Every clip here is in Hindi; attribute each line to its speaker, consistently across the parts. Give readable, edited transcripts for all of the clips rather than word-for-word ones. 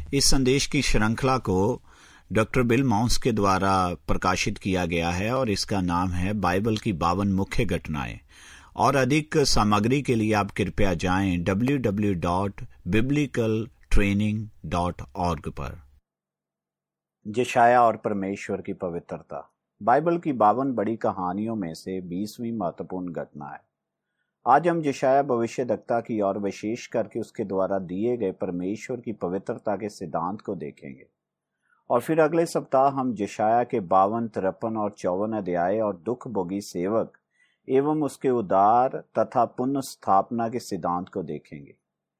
Speaker 1: इस संदेश की श्रृंखला को डॉक्टर बिल माउंस के द्वारा प्रकाशित किया गया है और इसका नाम है बाइबल की 52 मुख्य घटनाएं। और अधिक सामग्री के लिए आप कृपया जाएं www.biblicaltraining.org पर। यशायाह और परमेश्वर की पवित्रता। बाइबल की 52 बड़ी कहानियों में से 20वीं महत्वपूर्ण घटना है। आज हम यशायाह भविष्यद्वक्ता की और विशेष करके उसके द्वारा दिए गए परमेश्वर की पवित्रता के सिद्धांत को देखेंगे। और फिर अगले सप्ताह हम यशायाह के 52, 53 और 54 अध्याय और दुख भोगी सेवक एवं उसके उद्धार तथा पुनः स्थापना के सिद्धांत को देखेंगे।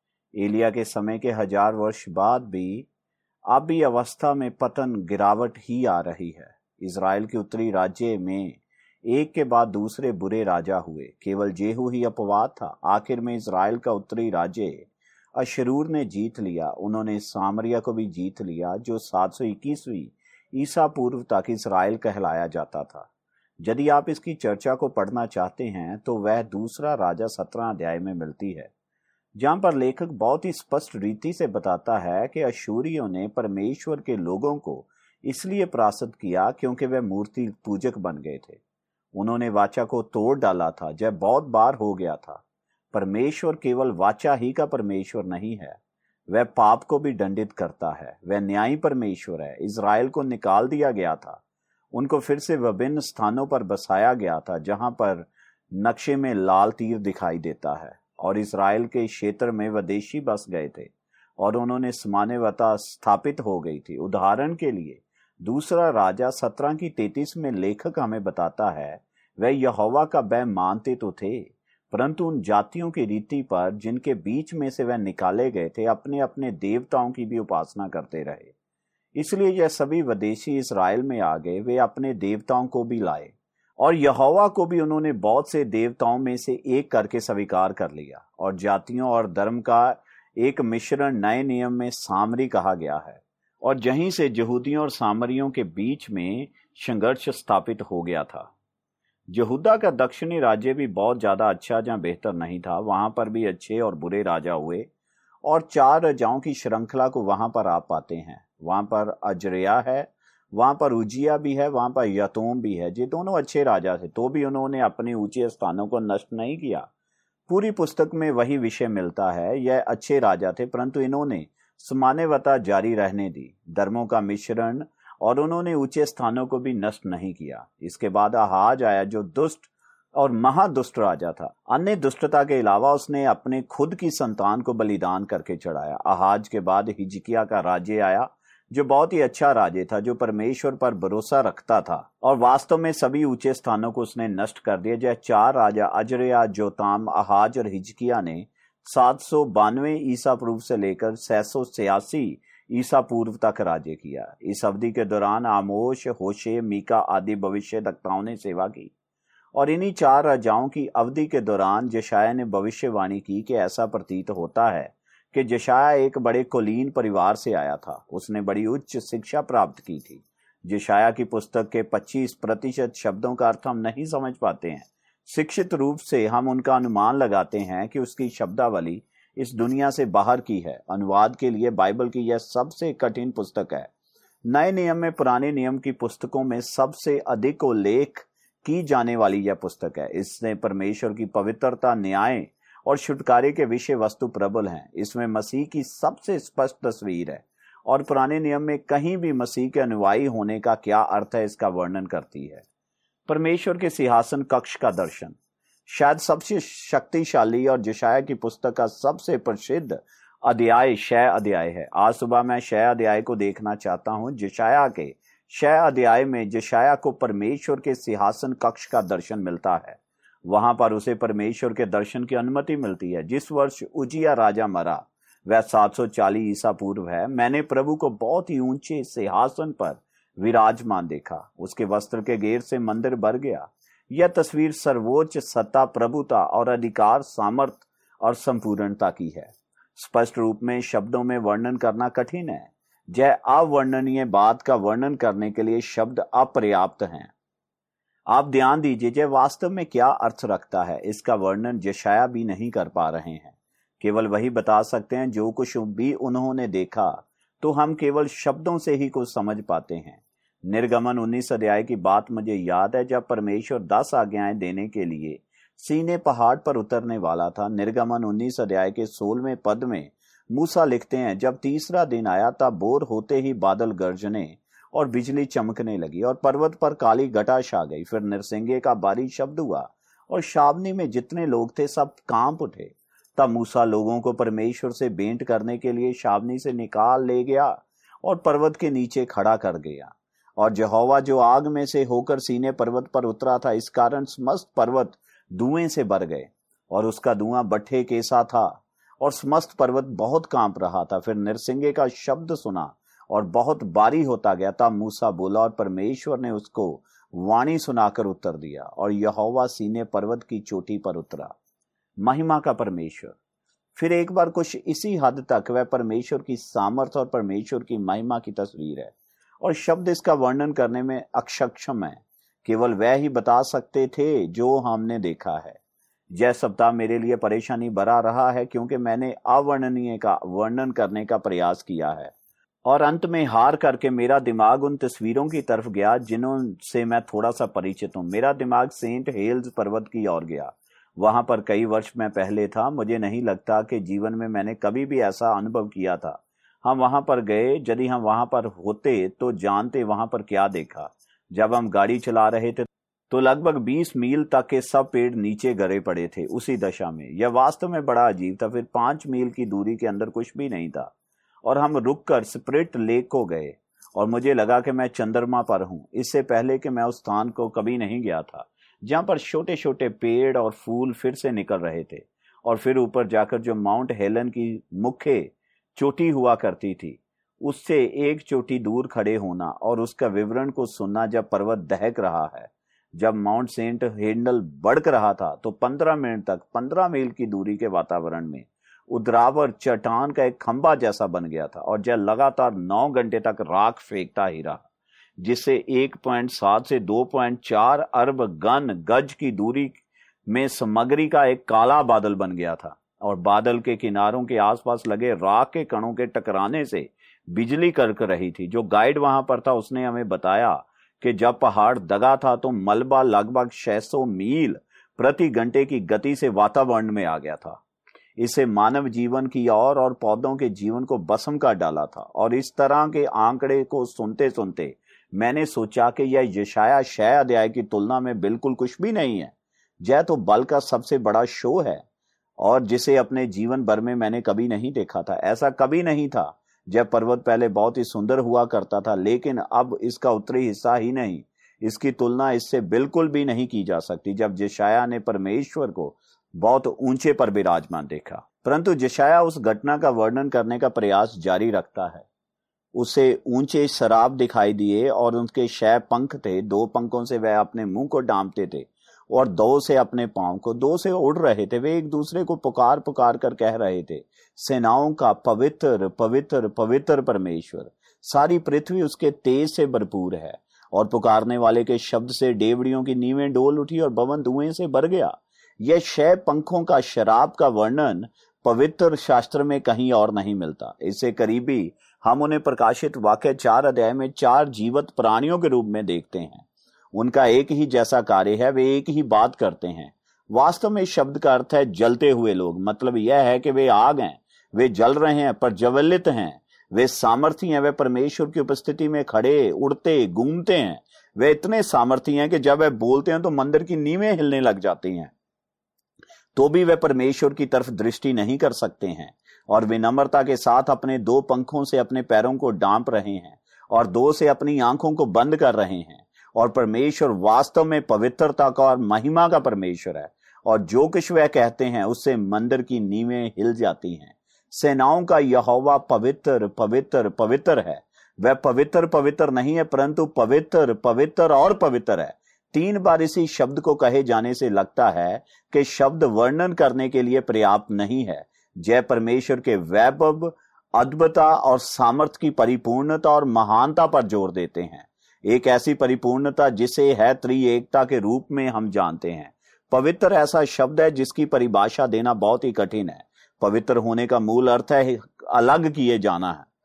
Speaker 1: एलिया के समय के 1000 वर्ष बाद भी अब भी अवस्था में पतन गिरावट ही आ रही है। इजराइल के उत्तरी राज्य में एक के बाद दूसरे बुरे राजा हुए। केवल जेहू ही अपवाद था। आखिर में इजराइल का उत्तरी राज्य अशरूर ने जीत लिया। उन्होंने सामरिया को भी जीत लिया, जो 721वीं ईसा पूर्व तक इजराइल कहलाया जाता था। यदि आप इसकी चर्चा को पढ़ना चाहते हैं तो वह दूसरा राजा 17 अध्याय में मिलती है, जहां पर लेखक बहुत ही स्पष्ट रीति से बताता है कि अशूरियों ने परमेश्वर के लोगों को इसलिए परास्त किया क्योंकि वे मूर्ति पूजक बन गए थे। उन्होंने वाचा को तोड़ डाला था, जब बहुत बार हो गया था। परमेश्वर केवल वाचा ही का परमेश्वर नहीं है, वह पाप को भी दंडित करता है। वह न्यायी परमेश्वर है। इजराइल को निकाल दिया गया था, उनको फिर से विभिन्न स्थानों पर बसाया गया था जहां पर नक्शे में लाल तीर दिखाई देता है, और इजराइल के क्षेत्र में विदेशी बस गए थे और उन्होंने सामन्यता स्थापित हो गई थी। उदाहरण के लिए दूसरा राजा 17 की 33 में लेखक हमें बताता है वह यहोवा का भय मानते तो थे, परंतु उन जातियों की रीति पर जिनके बीच में से वह निकाले गए थे अपने अपने देवताओं की भी उपासना करते रहे। इसलिए यह सभी विदेशी इजराइल में आ गए। वे अपने देवताओं को भी लाए और यहोवा को भी उन्होंने बहुत से देवताओं में से एक करके स्वीकार कर लिया, और जातियों और धर्म का एक मिश्रण नए नियम में सामरी कहा गया है। और यहीं से यहूदियों और सामरियों के बीच में संघर्ष स्थापित हो गया था। यहूदा का दक्षिणी राज्य भी बहुत ज्यादा अच्छा जहां बेहतर नहीं था, वहां पर भी अच्छे और बुरे राजा हुए, और 4 राजाओं की श्रृंखला को वहां पर आप पाते हैं। वहां पर अजरिया है, वहां पर उजिया भी है, वहां पर यतोम भी है। ये दोनों अच्छे राजा थे, तो भी उन्होंने अपने ऊंचे स्थानों को नष्ट नहीं किया। पूरी पुस्तक में वही विषय मिलता है। यह अच्छे राजा थे, परंतु इन्होंने सामन्यता जारी रहने दी, धर्मों का मिश्रण, और उन्होंने ऊंचे स्थानों को भी नष्ट नहीं किया। इसके बाद आहाज आया, जो दुष्ट और महादुष्ट राजा था। अन्य दुष्टता के अलावा उसने अपने खुद की संतान को बलिदान करके चढ़ाया। आहाज के बाद हिजकिय्याह का राज्य आया, जो बहुत ही अच्छा राज्य था, जो परमेश्वर पर भरोसा रखता था, और वास्तव में सभी ऊंचे स्थानों को उसने नष्ट कर दिया। जय 4 राजा अजरिया, जोताम, आहाज और हिजकिय्याह ने 792 ईसा पूर्व से लेकर 686 ईसा पूर्व तक राज्य किया। इस अवधि के दौरान आमोश, होशे, मीका आदि भविष्यद्वक्ताओं ने सेवा की, और इन्हीं 4 राजाओं की अवधि के दौरान यशायाह ने भविष्यवाणी की कि ऐसा प्रतीत होता है कि यशायाह एक बड़े कुलीन परिवार से आया था। उसने बड़ी उच्च शिक्षा प्राप्त की थी। यशायाह की पुस्तक के 25% शब्दों का अर्थ हम नहीं समझ पाते हैं। शिक्षित रूप से हम उनका अनुमान लगाते हैं कि उसकी शब्दावली इस दुनिया से बाहर की है। अनुवाद के लिए बाइबल की यह सबसे कठिन पुस्तक है। नए नियम में पुराने नियम की पुस्तकों में सबसे अधिक उल्लेख की जाने वाली यह पुस्तक है। इसने परमेश्वर की पवित्रता, न्याय और छुटकारे के विषय वस्तु प्रबल हैं। इसमें मसीह की सबसे स्पष्ट तस्वीर है, और पुराने नियम में कहीं भी मसीह के अनुयायी होने का क्या अर्थ है इसका वर्णन करती है। परमेश्वर के सिंहासन कक्ष का दर्शन शायद सबसे शक्तिशाली और यशायाह की पुस्तक का सबसे प्रसिद्ध अध्याय 6 अध्याय है। आज सुबह मैं 6 अध्याय को देखना चाहता हूं। यशायाह के 6 अध्याय में यशायाह को परमेश्वर के सिंहासन कक्ष का दर्शन मिलता है। वहां पर उसे परमेश्वर के दर्शन की अनुमति मिलती है। जिस वर्ष उजिया राजा मरा वह 740 ईसा पूर्व है। मैंने प्रभु को बहुत ही ऊंचे सिंहासन पर विराजमान देखा। उसके वस्त्र के घेर से मंदिर भर गया। यह तस्वीर सर्वोच्च सत्ता, प्रभुता और अधिकार, सामर्थ और संपूर्णता की है। स्पष्ट रूप में शब्दों में वर्णन करना कठिन है। यह अवर्णनीय बात का वर्णन करने के लिए शब्द अपर्याप्त हैं। आप ध्यान दीजिए, यह वास्तव में क्या अर्थ रखता है इसका वर्णन यशायाह भी नहीं कर पा रहे हैं। केवल वही बता सकते हैं जो कुछ भी उन्होंने देखा तो हम केवल शब्दों से ही कुछ समझ पाते हैं। निर्गमन 19 अध्याय की बात मुझे याद है, जब परमेश्वर 10 आज्ञाएं देने के लिए सीने पहाड़ पर उतरने वाला था। निर्गमन 19 अध्याय के 16वें पद में मूसा लिखते हैं, जब तीसरा दिन आया तब भोर होते ही बादल गरजने और बिजली चमकने लगी और पर्वत पर काली घटा छा गई। फिर नरसिंगे का भारी शब्द हुआ और छावनी में जितने लोग थे सब कांप उठे। तब मूसा लोगों को परमेश्वर से भेंट करने के लिए छावनी से निकाल ले गया और पर्वत के नीचे खड़ा कर गया। और यहोवा जो आग में से होकर सीने पर्वत पर उतरा था, इस कारण समस्त पर्वत धुएं से भर गए और उसका धुआं भट्ठे के सा था और समस्त पर्वत बहुत कांप रहा था। फिर नरसिंगे का शब्द सुना और बहुत भारी होता गया। तब मूसा बोला और परमेश्वर ने उसको वाणी सुनाकर उत्तर दिया और यहोवा सीने पर्वत की चोटी पर उतरा। महिमा का परमेश्वर। फिर एक बार कुछ इसी हद तक वह परमेश्वर की सामर्थ्य और परमेश्वर की महिमा की तस्वीर है और शब्द इसका वर्णन करने में अक्षम है। केवल वह ही बता सकते थे जो हमने देखा है। यह सप्ताह मेरे लिए परेशानी भरा रहा है क्योंकि मैंने अवर्णनीय का वर्णन करने का प्रयास किया है और अंत में हार करके मेरा दिमाग उन तस्वीरों की तरफ गया जिन्हों से मैं थोड़ा सा परिचित हूँ। मेरा दिमाग सेंट हेल्स पर्वत की ओर गया। वहां पर कई वर्ष मैं पहले था। मुझे नहीं लगता कि जीवन में मैंने कभी भी ऐसा अनुभव किया था। हम वहां पर गए। यदि हम वहां पर होते तो जानते वहां पर क्या देखा। जब हम गाड़ी चला रहे थे तो लगभग 20 मील तक के सब पेड़ नीचे गिरे पड़े थे उसी दशा में। यह वास्तव में बड़ा अजीब था। फिर 5 मील की दूरी के अंदर कुछ भी नहीं था और हम रुककर स्प्रिट लेक को गए और मुझे लगा कि मैं चंद्रमा पर हूं। इससे पहले कि मैं उस स्थान को कभी नहीं गया था जहां पर छोटे छोटे पेड़ और फूल फिर से निकल रहे थे। और फिर ऊपर जाकर जो माउंट हेलन की मुख्य चोटी हुआ करती थी, उससे एक चोटी दूर खड़े होना और उसका विवरण को सुनना जब पर्वत दहक रहा है। जब माउंट सेंट हेंडल बढ़ रहा था तो 15 मिनट तक 15 मील की दूरी के वातावरण में उद्रावर चट्टान का एक खंभा जैसा बन गया था और यह लगातार 9 घंटे तक राख फेंकता ही रहा, जिससे 1.7 से 2.4 अरब घन गज की दूरी में सामग्री का एक काला बादल बन गया था और बादल के किनारों के आसपास लगे राख के कणों के टकराने से बिजली कड़क रही थी। जो गाइड वहां पर था उसने हमें बताया कि जब पहाड़ दगा था तो मलबा लगभग 600 मील प्रति घंटे की गति से वातावरण में आ गया था। इसे मानव जीवन की और पौधों के जीवन को भस्म कर डाला था। और इस तरह के आंकड़े को सुनते सुनते मैंने सोचा कि यह यशाया 6 अध्याय की तुलना में बिल्कुल कुछ भी नहीं है। यह तो बल का सबसे बड़ा शो है और जिसे अपने जीवन भर में मैंने कभी नहीं देखा था। ऐसा कभी नहीं था। जब पर्वत पहले बहुत ही सुंदर हुआ करता था, लेकिन अब इसका उत्तरी हिस्सा ही नहीं। इसकी तुलना इससे बिल्कुल भी नहीं की जा सकती। जब यशाया ने परमेश्वर को बहुत ऊंचे पर विराजमान देखा, परंतु यशाया उस घटना का वर्णन करने का प्रयास जारी रखता है। उसे ऊंचे शराब दिखाई दिए और उनके 6 पंख थे। 2 पंखों से वह अपने मुंह को डांपते थे और 2 से अपने पांव को। 2 से उड़ रहे थे। वे एक दूसरे को पुकार पुकार कर कह रहे थे, सेनाओं का पवित्र पवित्र पवित्र परमेश्वर, सारी पृथ्वी उसके तेज से भरपूर है। और पुकारने वाले के शब्द से डेवड़ियों की नींवें डोल उठी और भवन धुएं से भर गया। यह 6 पंखों का शराब का वर्णन पवित्र शास्त्र में कहीं और नहीं मिलता। इससे करीबी हम उन्हें प्रकाशित वाक्य 4 अध्याय में 4 जीवित प्राणियों के रूप में देखते हैं। उनका एक ही जैसा कार्य है, वे एक ही बात करते हैं। वास्तव में शब्द का अर्थ है जलते हुए लोग। मतलब यह है कि वे आग हैं, वे जल रहे हैं, प्रज्वलित हैं, वे सामर्थी हैं, वे परमेश्वर की उपस्थिति में खड़े उड़ते घूमते हैं। वे इतने सामर्थी हैं कि जब वे बोलते हैं तो मंदिर की नींवें हिलने लग जाती हैं, तो भी वे परमेश्वर की तरफ दृष्टि नहीं कर सकते हैं और विनम्रता के साथ अपने 2 पंखों से अपने पैरों को डांप रहे हैं और 2 से अपनी आंखों को बंद कर रहे हैं। और परमेश्वर वास्तव में पवित्रता का और महिमा का परमेश्वर है और जो कुछ वह कहते हैं उससे मंदिर की नींवें हिल जाती हैं। सेनाओं का यहोवा पवित्र पवित्र पवित्र है। वह पवित्र पवित्र नहीं है, परंतु पवित्र पवित्र और पवित्र है। 3 बार इसी शब्द को कहे जाने से लगता है कि शब्द वर्णन करने के लिए पर्याप्त नहीं है। जय परमेश्वर के वैभव, अद्भुतता और सामर्थ्य की परिपूर्णता और महानता पर जोर देते हैं। एक ऐसी परिपूर्णता जिसे है त्रिएकता के रूप में हम जानते हैं। पवित्र ऐसा शब्द है जिसकी परिभाषा देना बहुत ही कठिन है। पवित्र होने का मूल अर्थ है अलग किए जाना है।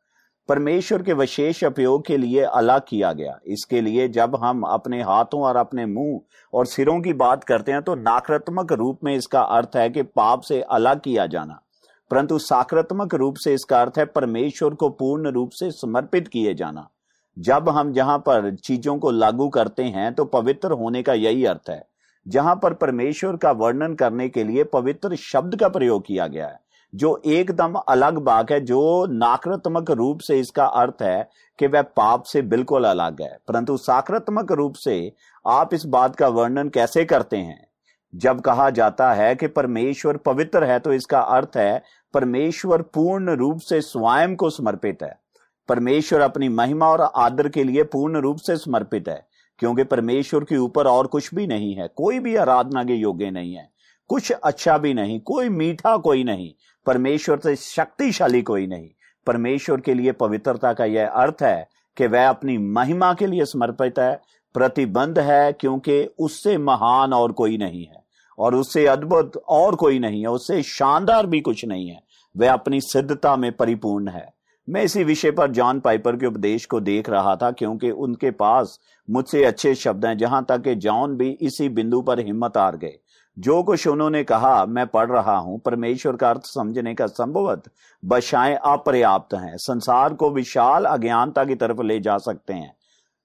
Speaker 1: परमेश्वर के विशेष उपयोग के लिए अलग किया गया। इसके लिए जब हम अपने हाथों और अपने मुंह और सिरों की बात करते हैं तो नकारात्मक रूप में इसका अर्थ है कि पाप से अलग किया जाना, परंतु सकारात्मक रूप से इसका अर्थ है परमेश्वर को पूर्ण रूप से समर्पित किए जाना। जब हम जहां पर चीजों को लागू करते हैं तो पवित्र होने का यही अर्थ है। जहां पर परमेश्वर का वर्णन करने के लिए पवित्र शब्द का प्रयोग किया गया है, जो एकदम अलग बात है, जो नकारात्मक रूप से इसका अर्थ है कि वह पाप से बिल्कुल अलग है। परंतु सकारात्मक रूप से आप इस बात का वर्णन कैसे करते हैं? जब कहा जाता है कि परमेश्वर पवित्र है तो इसका अर्थ है परमेश्वर पूर्ण रूप से स्वयं को समर्पित है। परमेश्वर अपनी महिमा और आदर के लिए पूर्ण रूप से समर्पित है, क्योंकि परमेश्वर के ऊपर और कुछ भी नहीं है। कोई भी आराधना के योग्य नहीं है, कुछ अच्छा भी नहीं, कोई मीठा कोई नहीं, परमेश्वर से शक्तिशाली कोई नहीं। परमेश्वर के लिए पवित्रता का यह अर्थ है कि वह अपनी महिमा के लिए समर्पित है, प्रतिबंध है, क्योंकि उससे महान और कोई नहीं है और उससे अद्भुत और कोई नहीं है, उससे शानदार भी कुछ नहीं है। वह अपनी सिद्धता में परिपूर्ण है। मैं इसी विषय पर जॉन पाइपर के उपदेश को देख रहा था, क्योंकि उनके पास मुझसे अच्छे शब्द हैं, जहां तक कि जॉन भी इसी बिंदु पर हिम्मत हार गए। जो कुछ उन्होंने कहा मैं पढ़ रहा हूं, परमेश्वर का अर्थ समझने का संभवत बशाएं अपर्याप्त हैं, संसार को विशाल अज्ञानता की तरफ ले जा सकते हैं।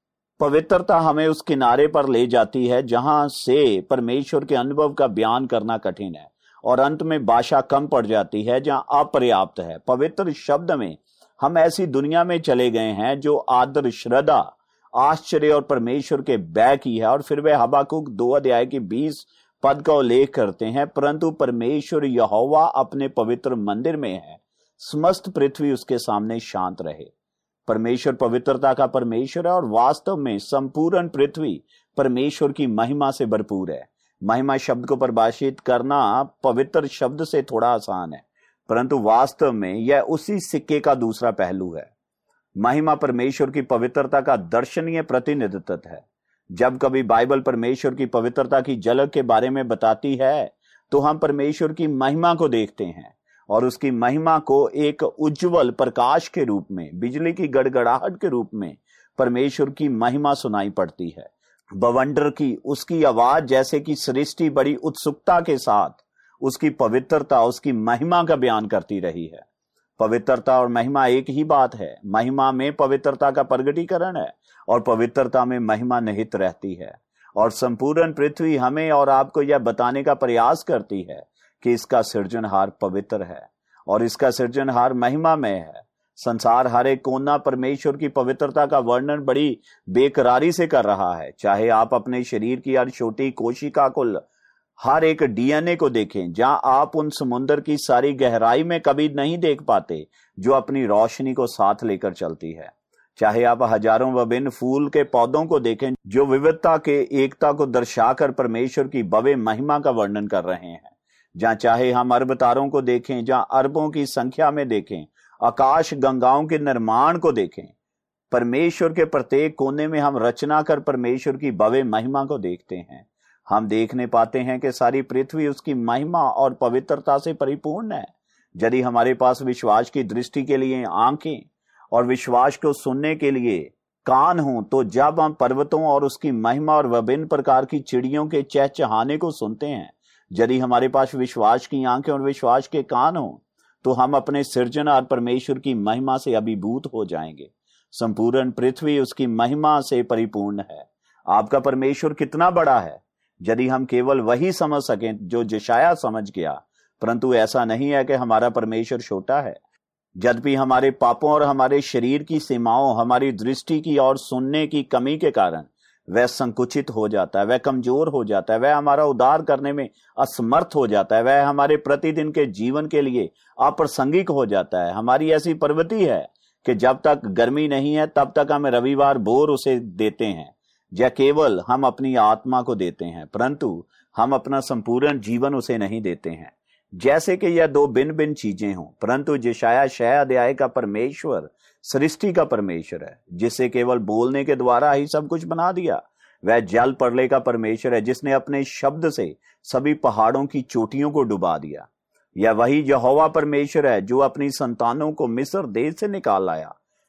Speaker 1: पवित्रता हमें उस किनारे पर ले जाती है जहां से परमेश्वर के अनुभव का बयान करना कठिन है, और अंत में भाषा कम पड़ जाती है जहां अपर्याप्त है। पवित्र शब्द में हम ऐसी दुनिया में चले गए हैं जो आदर, श्रद्धा, आश्चर्य और परमेश्वर के बैर की है। और फिर वे हबाकुक 2 अध्याय की 20 पद का उल्लेख करते हैं, परंतु परमेश्वर यहोवा अपने पवित्र मंदिर में है, समस्त पृथ्वी उसके सामने शांत रहे। परमेश्वर पवित्रता का परमेश्वर है और वास्तव में संपूर्ण पृथ्वी परमेश्वर की महिमा से भरपूर है। महिमा शब्द को परिभाषित करना पवित्र शब्द से थोड़ा आसान है, परंतु वास्तव में यह उसी सिक्के का दूसरा पहलू है। महिमा परमेश्वर की पवित्रता का दर्शनीय प्रतिनिधित्व है। जब कभी बाइबल परमेश्वर की पवित्रता की झलक के बारे में बताती है तो हम परमेश्वर की महिमा को देखते हैं, और उसकी महिमा को एक उज्जवल प्रकाश के रूप में, बिजली की गड़गड़ाहट के रूप में परमेश्वर की महिमा सुनाई पड़ती है। बवंडर की उसकी आवाज जैसे कि सृष्टि बड़ी उत्सुकता के साथ उसकी पवित्रता, उसकी महिमा का बयान करती रही है। पवित्रता और महिमा एक ही बात है। महिमा में पवित्रता का प्रगटीकरण है और पवित्रता में महिमा निहित रहती है, और संपूर्ण पृथ्वी हमें और आपको यह बताने का प्रयास करती है कि इसका सृजनहार पवित्र है और इसका सृजनहार महिमा में है। संसार हर एक कोना परमेश्वर की पवित्रता का वर्णन बड़ी बेकरारी से कर रहा है। चाहे आप अपने शरीर की हर छोटी कोशिका को, हर एक डीएनए को देखें, जहां आप उन समुद्र की सारी गहराई में कभी नहीं देख पाते जो अपनी रोशनी को साथ लेकर चलती है। चाहे आप हजारों विभिन्न फूल के पौधों को देखें जो विविधता के एकता को दर्शाकर परमेश्वर की भव्य महिमा का वर्णन कर रहे हैं। जहां चाहे हम अरब तारों को देखें, जहां अरबों की संख्या में देखें, आकाश गंगाओं के निर्माण को देखें, परमेश्वर के प्रत्येक कोने में हम रचना कर परमेश्वर की भव्य महिमा को देखते हैं। हम देखने पाते हैं कि सारी पृथ्वी उसकी महिमा और पवित्रता से परिपूर्ण है। यदि हमारे पास विश्वास की दृष्टि के लिए आंखें और विश्वास को सुनने के लिए कान हों, तो जब हम पर्वतों और उसकी महिमा और विभिन्न प्रकार की चिड़ियों के चहचहाने को सुनते हैं, यदि हमारे पास विश्वास की आंखें और विश्वास के कान हों, तो हम अपने सृजनहार परमेश्वर की महिमा से अभिभूत हो जाएंगे। संपूर्ण पृथ्वी उसकी महिमा से परिपूर्ण है। आपका परमेश्वर कितना बड़ा है, यदि हम केवल वही समझ सकें जो यशायाह समझ गया। परंतु ऐसा नहीं है कि हमारा परमेश्वर छोटा है। यद्यपि हमारे पापों और हमारे शरीर की सीमाओं, हमारी दृष्टि की और सुनने की कमी के कारण वह संकुचित हो जाता है, वह कमजोर हो जाता है, वह हमारा उद्धार करने में असमर्थ हो जाता है, वह हमारे प्रतिदिन के जीवन के लिए अप्रासंगिक हो जाता है। हमारी ऐसी प्रवृत्ति है कि जब तक गर्मी नहीं है तब तक हम रविवार भोर उसे देते हैं, या केवल हम अपनी आत्मा को देते हैं, परंतु हम अपना संपूर्ण जीवन उसे नहीं देते हैं। जैसे कि यह दो भिन्न भिन्न चीजें हों। परंतु यशायाह 6 अध्याय का परमेश्वर सृष्टि का परमेश्वर है, जिसे केवल बोलने के द्वारा ही सब कुछ बना दिया। वह जल प्रलय का परमेश्वर है, जिसने अपने शब्द से सभी पहाड़ों की चोटियों को डुबा दिया। यह वही यहोवा परमेश्वर है जो अपनी संतानों को मिस्र देश से निकाल लाया।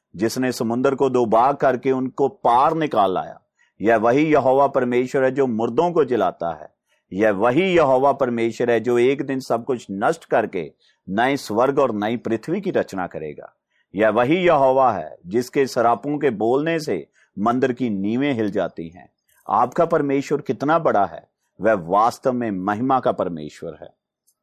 Speaker 1: जिसने समुद्र को दो भाग करके उनको पार निकाल लाया। यह वही यहोवा परमेश्वर है जो मुर्दों को जिलाता है। यह वही यहोवा परमेश्वर है जो एक दिन सब कुछ नष्ट करके नए स्वर्ग और नई पृथ्वी की रचना करेगा। यह वही यहोवा है जिसके सरापों के बोलने से मंदिर की नींवें हिल जाती हैं। आपका परमेश्वर कितना बड़ा है, वह वास्तव में महिमा का परमेश्वर है,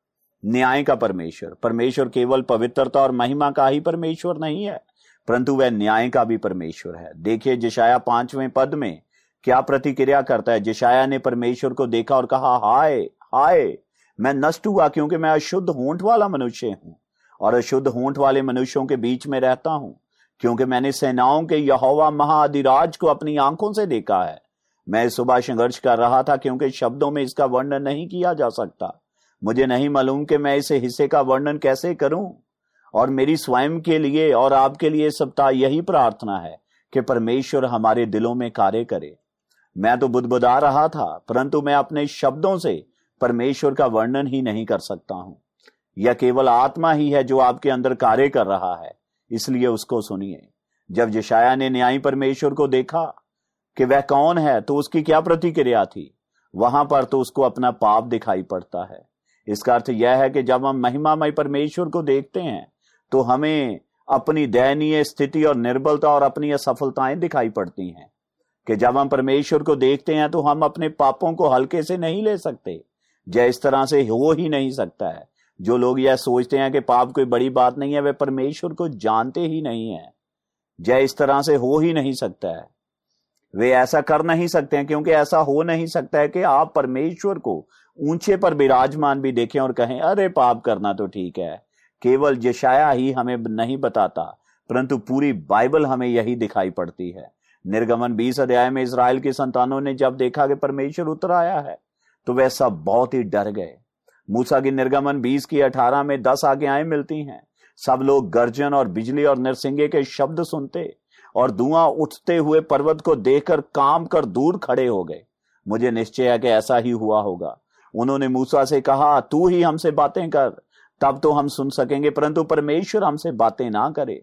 Speaker 1: न्याय का परमेश्वर। परमेश्वर केवल पवित्रता और महिमा का ही परमेश्वर नहीं है, परंतु वह न्याय का भी परमेश्वर है। देखिए यशायाह 5वें पद में क्या प्रतिक्रिया करता है। यशायाह ने परमेश्वर को देखा और कहा, हाय हाय, मैं नष्ट हुआ क्योंकि मैं अशुद्ध होंठ वाला मनुष्य हूं और अशुद्ध होंठ वाले मनुष्यों के बीच में रहता हूं, क्योंकि मैंने सेनाओं के यहोवा महाअधिराज को अपनी आंखों से देखा है। मैं सुबह संघर्ष कर रहा था क्योंकि शब्दों में इसका वर्णन नहीं किया जा सकता। मुझे नहीं मालूम कि मैं इस हिस्से का वर्णन कैसे करूं, और मेरी स्वयं के लिए और आपके लिए सप्ताह यही प्रार्थना है कि परमेश्वर हमारे दिलों में कार्य करे। मैं तो बुदबुदा रहा था, परंतु मैं अपने शब्दों से परमेश्वर का वर्णन ही नहीं कर सकता हूं। यह केवल आत्मा ही है जो आपके अंदर कार्य कर रहा है, इसलिए उसको सुनिए। जब यशायाह ने न्यायी परमेश्वर को देखा कि वह कौन है, तो उसकी क्या प्रतिक्रिया थी? वहां पर तो उसको अपना पाप दिखाई पड़ता है। इसका अर्थ यह है कि जब हम महिमामय परमेश्वर को देखते हैं तो हमें अपनी दयनीय स्थिति और निर्बलता और अपनी असफलताएं दिखाई पड़ती हैं। कि जब हम परमेश्वर को देखते हैं तो हम अपने पापों को हल्के से नहीं ले सकते। जय इस तरह से हो ही नहीं सकता है। जो लोग यह सोचते हैं कि पाप कोई बड़ी बात नहीं है, वे परमेश्वर को जानते ही नहीं है। जय इस तरह से हो ही नहीं सकता है। वे ऐसा कर नहीं सकते हैं, क्योंकि ऐसा हो नहीं सकता है कि आप परमेश्वर को ऊंचे पर विराजमान भी देखें और कहें, अरे पाप करना तो ठीक है। केवल यशायाह ही हमें नहीं बताता, परंतु पूरी बाइबल हमें यही दिखाई पड़ती है। निर्गमन 20 अध्याय में इस्राएल की संतानों ने जब देखा कि परमेश्वर उतर आया है तो वे सब बहुत ही डर गए। मूसा की निर्गमन 20 की 18 में 10 आज्ञाएं मिलती हैं। सब लोग गर्जन और बिजली और नरसिंगे के शब्द सुनते और धुआं उठते हुए पर्वत को देखकर कांप कर दूर खड़े हो गए। मुझे निश्चय है कि ऐसा ही हुआ होगा। उन्होंने मूसा से कहा, तू ही हमसे बातें कर, तब तो हम सुन सकेंगे, परंतु परमेश्वर हमसे बातें ना करे,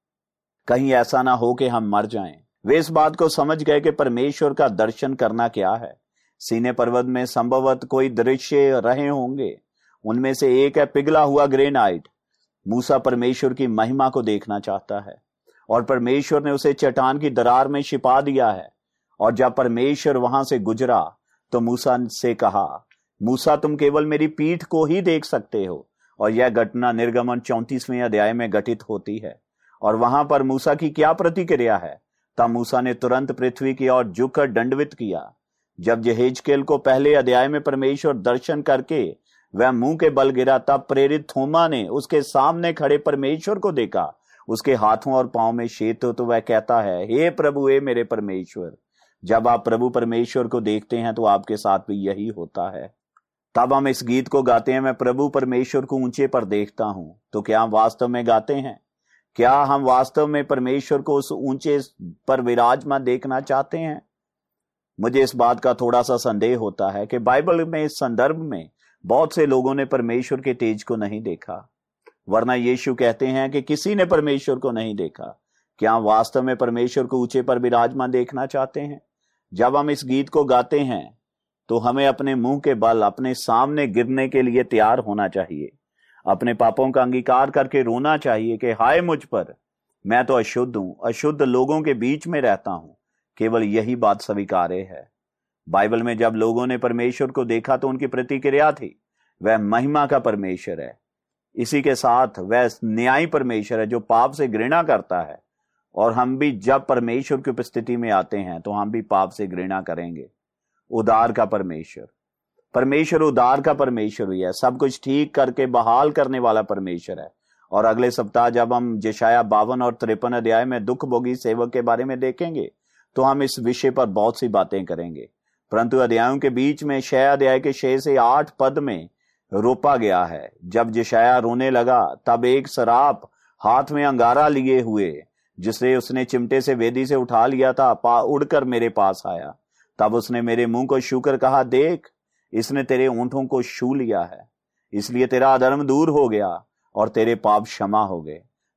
Speaker 1: कहीं ऐसा ना हो कि हम मर जाएं। वे इस बात को समझ गए कि परमेश्वर का दर्शन करना क्या है। सीने पर्वत में संभवतः कोई दृश्य रहे होंगे। उनमें से एक है पिघला हुआ ग्रेनाइट। मूसा परमेश्वर की महिमा को देखना चाहता है और परमेश्वर ने उसे चट्टान की दरार में छिपा दिया है। और जब परमेश्वर वहां से गुजरा तो मूसा से कहा, मूसा तुम केवल मेरी पीठ को ही देख सकते हो। और यह घटना निर्गमन 34वें अध्याय में घटित होती है। और वहां पर मूसा की क्या प्रतिक्रिया है? तब मूसा ने तुरंत पृथ्वी की ओर झुककर दंडवत किया। जब यहेजकेल को पहले अध्याय में परमेश्वर दर्शन करके वह मुंह के बल गिरा, तब प्रेरित थोमा ने उसके सामने खड़े परमेश्वर को देखा। उसके हाथों और पांव में शेत हो तो वह कहता है, हे प्रभु, हे मेरे परमेश्वर। जब आप प्रभु परमेश्वर को देखते हैं तो आपके साथ भी यही होता है। तब हम इस गीत को गाते हैं, मैं प्रभु परमेश्वर को ऊंचे पर देखता हूं। तो क्या हम वास्तव में गाते हैं? क्या हम वास्तव में परमेश्वर को उस ऊंचे पर विराजमान देखना चाहते हैं? मुझे इस बात का थोड़ा सा संदेह होता है कि बाइबल में इस संदर्भ में बहुत से लोगों ने परमेश्वर के तेज को नहीं देखा, वरना यीशु कहते हैं कि किसी ने परमेश्वर को नहीं देखा। क्या हम वास्तव में परमेश्वर को ऊंचे पर विराजमान देखना चाहते हैं? जब हम इस गीत को गाते हैं तो हमें अपने मुंह के बल अपने सामने गिरने के लिए तैयार होना चाहिए। अपने पापों का अंगीकार करके रोना चाहिए कि हाय मुझ पर, मैं तो अशुद्ध हूं, अशुद्ध लोगों के बीच में रहता हूं। केवल यही बात स्वीकार्य है। बाइबल में जब लोगों ने परमेश्वर को देखा तो उनकी प्रतिक्रिया थी, वह महिमा का परमेश्वर है। इसी के साथ वह न्यायी परमेश्वर है जो पाप से घृणा करता है। और हम भी जब परमेश्वर की उपस्थिति में आते हैं तो हम भी पाप से घृणा करेंगे। उदार का परमेश्वर, परमेश्वर उदार का परमेश्वर ही है, सब कुछ ठीक करके बहाल करने वाला परमेश्वर है। और अगले सप्ताह जब हम यशायाह 52 और 53 अध्याय में दुख भोगी सेवक के बारे में देखेंगे तो हम इस विषय पर बहुत सी बातें करेंगे। परंतु अध्यायों के बीच में 6 अध्याय के 6 से 8 पद में रोपा गया है। जब यशायाह रोने लगा तब एक सराप हाथ में अंगारा लिए हुए, जिसे उसने चिमटे से वेदी से उठा लिया था, उड़कर मेरे पास आया। तब उसने मेरे मुंह को छूकर कहा, देख, इसने तेरे ऊंटों को छू लिया है, इसलिए तेरा अधर्म दूर हो गया और तेरे पाप क्षमा हो गए।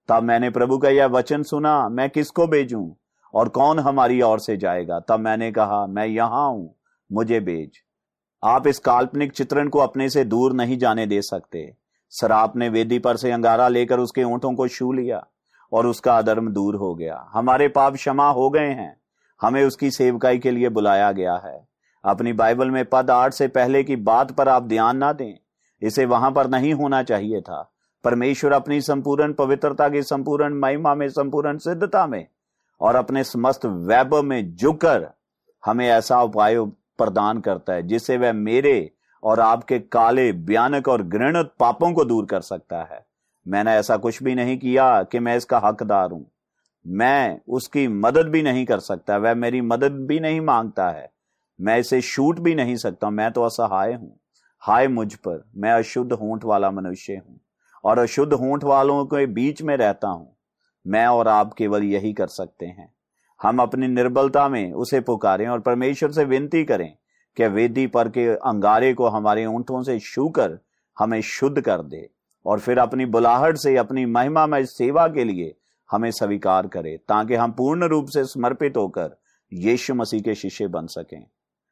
Speaker 1: तब मैंने प्रभु का यह वचन सुना, मैं किसको भेजूं और कौन हमारी ओर से जाएगा? तब मैंने कहा, मैं यहां हूं, मुझे भेज। आप इस काल्पनिक चित्रण को अपने से दूर नहीं जाने दे सकते। सराप ने वेदी पर से अंगारा लेकर उसके होंठों को छू लिया और उसका अधर्म दूर हो गया। हमारे पाप क्षमा हो गए हैं। हमें उसकी सेवकाई के लिए बुलाया गया है। अपनी बाइबल में पद 8 से पहले की बात पर आप ध्यान ना दें। इसे वहां पर नहीं होना चाहिए था। परमेश्वर अपनी संपूर्ण पवित्रता की संपूर्ण महिमा में, संपूर्ण सिद्धता में और अपने समस्त वैभव में झुककर हमें ऐसा उपाय प्रदान करता है जिससे वह मेरे और आपके काले, भयानक और घृणित पापों को दूर कर सकता है। मैंने ऐसा कुछ भी नहीं किया कि मैं इसका हकदार हूं। मैं उसकी मदद भी नहीं कर सकता, वह मेरी मदद भी नहीं मांगता है। मैं इसे छूट भी नहीं सकता। मैं तो असहाय हूं। हाय मुझ पर, मैं अशुद्ध होंठ वाला मनुष्य हूं और अशुद्ध होंठ वालों के बीच में रहता हूं। मैं और आप केवल यही कर सकते हैं। हम अपनी निर्बलता में उसे पुकारें और परमेश्वर से विनती करें कि वेदी पर के अंगारे को हमारे होंठों से छूकर हमें शुद्ध कर दे और फिर अपनी बुलाहट से अपनी महिमामय सेवा के लिए हमें स्वीकार करे, ताकि हम पूर्ण रूप से समर्पित होकर यीशु मसीह के शिष्य बन सकें।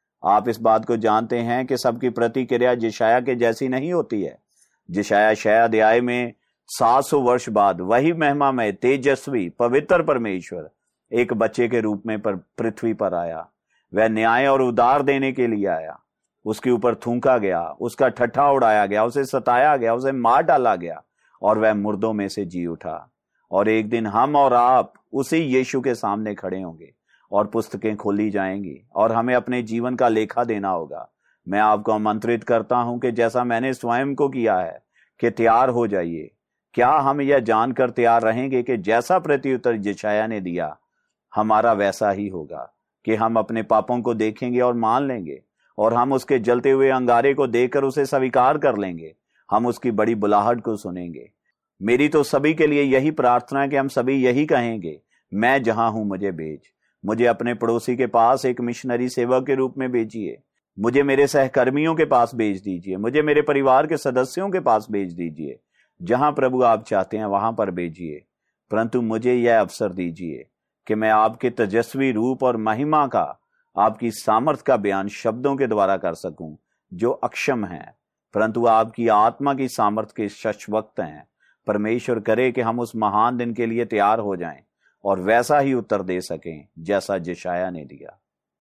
Speaker 1: आप इस बात को जानते हैं कि सबकी प्रतिक्रिया यशायाह के जैसी नहीं होती है। यशायाह 6 अध्याय में 700 वर्ष बाद वही महिमामय, तेजस्वी, पवित्र परमेश्वर एक बच्चे के रूप में पृथ्वी पर आया। वह न्याय और उद्धार देने के लिए आया। उसके ऊपर थूका गया, उसका ठट्ठा उड़ाया गया, उसे सताया गया, उसे मार डाला गया और वह मुर्दों में से जी उठा। और एक दिन हम और आप उसी यीशु के सामने खड़े होंगे और पुस्तकें खोली जाएंगी और हमें अपने जीवन का लेखा देना होगा। मैं आपको आमंत्रित करता हूं कि जैसा मैंने स्वयं को किया है कि तैयार हो जाइए। क्या हम यह जानकर तैयार रहेंगे कि जैसा प्रत्युत्तर यशायाह ने दिया हमारा वैसा ही होगा, कि हम अपने पापों को देखेंगे और मान लेंगे और हम उसके जलते हुए अंगारे को देखकर उसे स्वीकार कर लेंगे। हम उसकी बड़ी बुलाहट को सुनेंगे। मेरी तो सभी के लिए यही प्रार्थना है कि हम सभी यही कहेंगे, मैं जहां हूं मुझे भेज। मुझे अपने पड़ोसी के पास एक मिशनरी सेवक के रूप में भेजिए। मुझे मेरे सहकर्मियों के पास भेज दीजिए। मुझे मेरे परिवार के सदस्यों के पास भेज दीजिए। जहां प्रभु आप चाहते हैं वहां पर भेजिए। परंतु मुझे यह अवसर दीजिए कि मैं आपके तेजस्वी रूप और महिमा का, आपकी सामर्थ का बयान शब्दों के द्वारा कर सकूं जो अक्षम हैं, परंतु आपकी आत्मा की सामर्थ के सशक्त हैं। परमेश्वर करे कि हम उस महान दिन के लिए तैयार हो जाएं और वैसा ही उत्तर दे सकें जैसा यशायाह ने दिया।